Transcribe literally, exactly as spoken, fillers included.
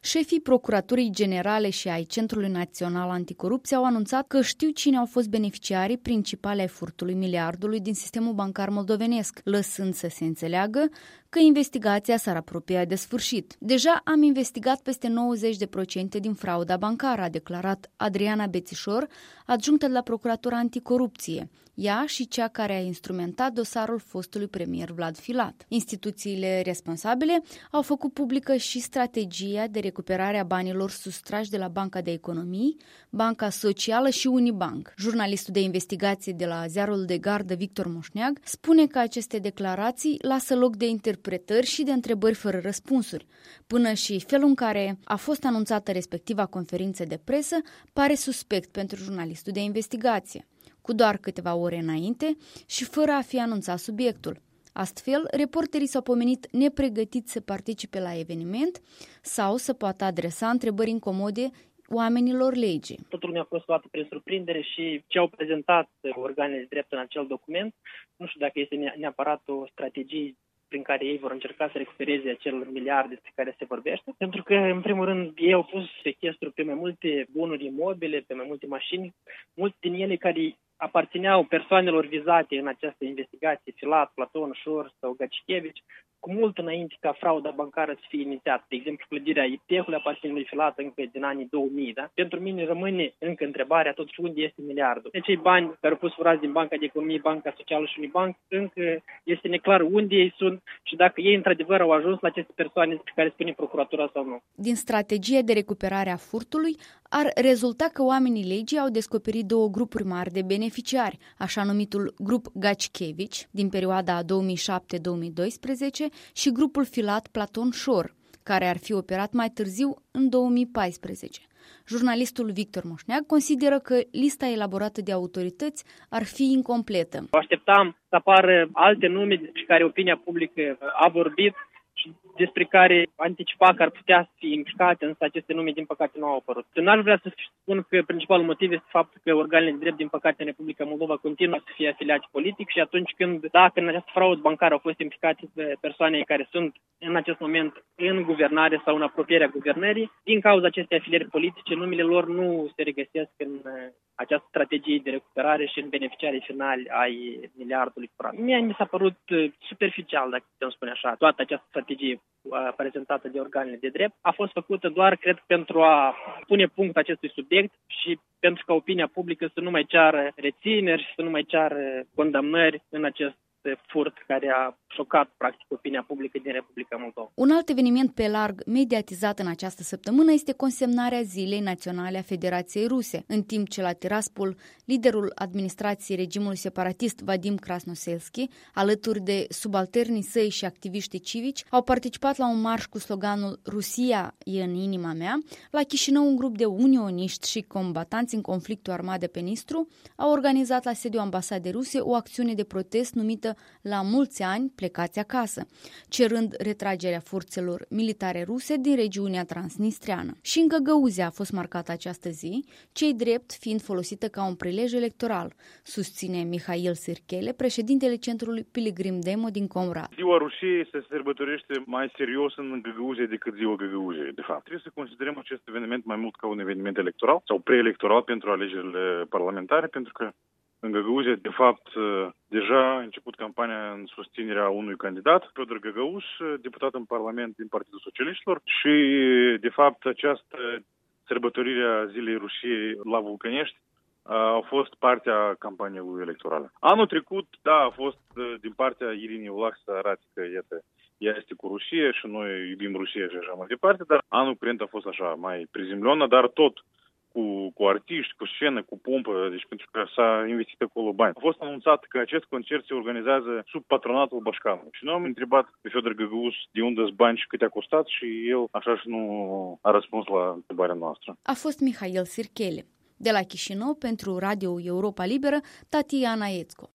Șefii Procuraturii Generale și ai Centrului Național Anticorupție au anunțat că știu cine au fost beneficiarii principali ai furtului miliardului din sistemul bancar moldovenesc, lăsând să se înțeleagă că investigația s-ar apropia de sfârșit. Deja am investigat peste nouăzeci la sută din frauda bancară, a declarat Adriana Bețișor, adjunctă la Procuratura Anticorupție, ea și cea care a instrumentat dosarul fostului premier Vlad Filat. Instituțiile responsabile au făcut publică și strategia de recuperare a banilor sustrași de la Banca de Economii, Banca Socială și Unibank. Jurnalistul de investigație de la Ziarul de Gardă, Victor Moșneag, spune că aceste declarații lasă loc de interpretări și de întrebări fără răspunsuri. Până și felul în care a fost anunțată respectiva conferință de presă pare suspect pentru jurnalistul de investigație, cu doar câteva ore înainte și fără a fi anunțat subiectul. Astfel, reporterii s-au pomenit nepregătiți să participe la eveniment sau să poată adresa întrebări incomode oamenilor legii. Totul mi-a fost luat prin surprindere și ce au prezentat organele de drept în acel document, nu știu dacă este neapărat o strategie prin care ei vor încerca să recupereze acel miliard despre care se vorbește, pentru că, în primul rând, ei au pus sechestru pe mai multe bunuri imobile, pe mai multe mașini, multe din ele care aparțineau persoanelor vizate în această investigație, Filat, Platon, Șor sau Gacichevici, cu mult înainte ca frauda bancară să fie inițiată. De exemplu, clădirea I P H-ului aparține lui Filat încă din anii două mii. Da? Pentru mine rămâne încă întrebarea totuși unde este miliardul. De cei bani care au fost furați din Banca de Economie, Banca Socială și Unibank, încă este neclar unde ei sunt și dacă ei într-adevăr au ajuns la aceste persoane pe care spune procuratura sau nu. Din strategia de recuperare a furtului ar rezulta că oamenii legii au descoperit două grupuri mari de beneficiari, așa numitul grup Gacichevici din perioada două mii șapte două mii doisprezece și grupul Filat Platon Șor, care ar fi operat mai târziu în două mii paisprezece. Jurnalistul Victor Moșneag consideră că lista elaborată de autorități ar fi incompletă. Așteptam să apară alte nume despre care opinia publică a vorbit și despre care anticipa că ar putea să fie implicate, însă aceste nume, din păcate, nu au apărut. N-aș vrea să spun că principalul motiv este faptul că organele de drept, din păcate, în Republica Moldova continuă să fie afiliați politic și atunci când, dacă în această fraudă bancară au fost implicate persoane care sunt în acest moment în guvernare sau în apropierea guvernării, din cauza acestei afilieri politice, numele lor nu se regăsesc în această strategie de recuperare și în beneficiarii finali ai miliardului furat. Mie mi s-a părut superficial, dacă putem spune așa, toată această strategie prezentată de organele de drept a fost făcută doar, cred, pentru a pune punct acestui subiect și pentru ca opinia publică să nu mai ceară rețineri și să nu mai ceară condamnări în acest furt care a șocat, practic, opinia publică din Republica Moldova. Un alt eveniment pe larg mediatizat în această săptămână este consemnarea Zilei Naționale a Federației Ruse, în timp ce la Tiraspol, liderul administrației regimului separatist Vadim Krasnoselski, alături de subalternii săi și activiștii civici, au participat la un marș cu sloganul Rusia e în inima mea. La Chișinău, un grup de unioniști și combatanți în conflictul armat de pe Nistru au organizat la sediul ambasadei ruse o acțiune de protest numită La mulți ani plecați acasă, cerând retragerea forțelor militare ruse din regiunea transnistreană. Și în Găgăuzia a fost marcată această zi, cei drept fiind folosită ca un prilej electoral, susține Mihail Sirchele, președintele Centrului Pilgrim Demo din Comrat. Ziua Rusiei se sărbătorește mai serios în Găgăuzia decât ziua Găgăuziei, de fapt. Trebuie să considerăm acest eveniment mai mult ca un eveniment electoral sau preelectoral pentru alegerile parlamentare, pentru că în Găgăuzia, de fapt, deja a început campania în susținerea unui candidat, Fiodor Găgăuș, deputat în Parlament din Partidul Socialiștilor și, de fapt, această sărbătorire a Zilei Rusiei la Vulcănești a fost partea campaniei lui electorale. Anul trecut, da, a fost din partea Irinei Vlach să arate că, iată, ea este cu Rusia și noi iubim Rusia și așa mai departe, dar anul curent a fost așa, mai prizemlionă, dar tot cu, cu artiști, cu scenă, cu pompă, deci pentru că s-a investit acolo bani. A fost anunțat că acest concert se organizează sub patronatul Bașcanului. Și noi am întrebat pe Fiodor Găgăuș de unde sunt bani și cât a costat și el așa și nu a răspuns la întrebarea noastră. A fost Mihail Sirchele. De la Chișinău, pentru Radio Europa Liberă, Tatiana Ețco.